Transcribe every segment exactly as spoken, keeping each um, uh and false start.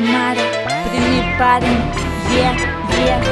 надо, прими парень, е, е.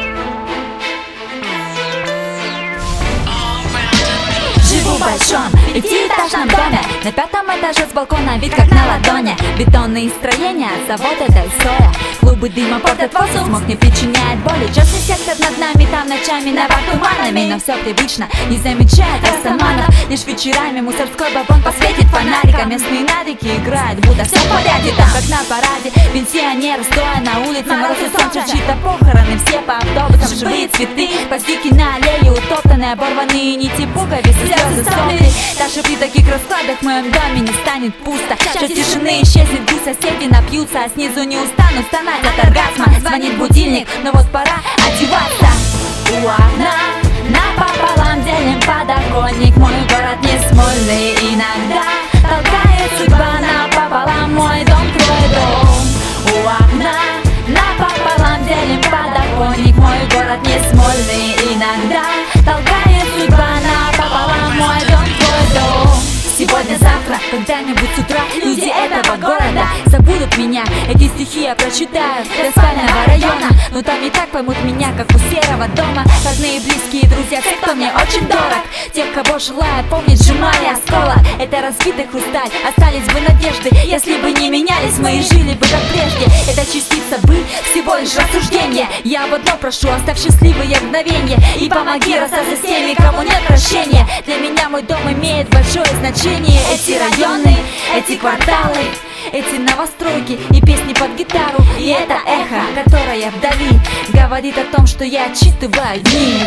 Живу в большом пятиэтажном доме, на пятом этаже с балкона вид как на ладони. Бетонные строения, завод это соя. Клубы дыма портят воздух, смог не причиняет боли. Частный сектор над нами, там ночами набор туманами. Но все привычно, не замечает растаманов. Лишь вечерами мусорской бабон посветит фонариком. Местные навыки играют, будто все в порядке. Там как на параде, пенсионеры стоя на улице. Мороз и солнце, чьи-то похороны, все по автобусам. Живые цветы, пластики на аллее утоптанные, оборванные нити пуговицы, слезы сопли. Даже при таких раскладах в моем доме не станет пусто. Час тишины исчезнет, где соседи напьются, а снизу не устанут стонать от оргазма. Звонит будильник, но вот пора одеваться. У окна напополам делим подоконник. Мой город не Смольный, иногда толкает судьба напополам. Мой дом, твой дом. У окна напополам делим подоконник. Мой город не Смольный, иногда толкает судьба напополам. Мой дом, твой дом. Сегодня-завтра, когда-нибудь с утра люди этого города забудут меня. Эти стихи я прочитаю для спального района, но там не так поймут меня, как у серого дома. Родные, близкие, друзья, те, кто мне очень дорог. Тех, кого желаю помнить, сжимали осколок. Это разбитый хрусталь, остались бы надежды. Если бы не менялись, мы и жили бы как прежде. Это частица бы, всего лишь рассуждение. Я об одном прошу, оставь счастливые мгновения и помоги расстаться с теми, кому нет прощения. Для меня мой дом имеет большое значение. Эти районы, эти кварталы, эти новостройки и песни под гитару. И это эхо, которое вдали говорит о том, что я отсчитываю дни.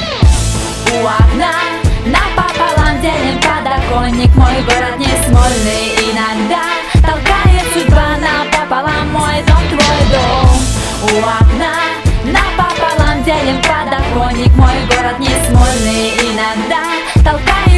У окна напополам делим подоконник. Мой город не Смольный, иногда толкает судьба напополам. Мой дом, твой дом. У окна напополам делим подоконник. Мой город не Смольный, иногда толкает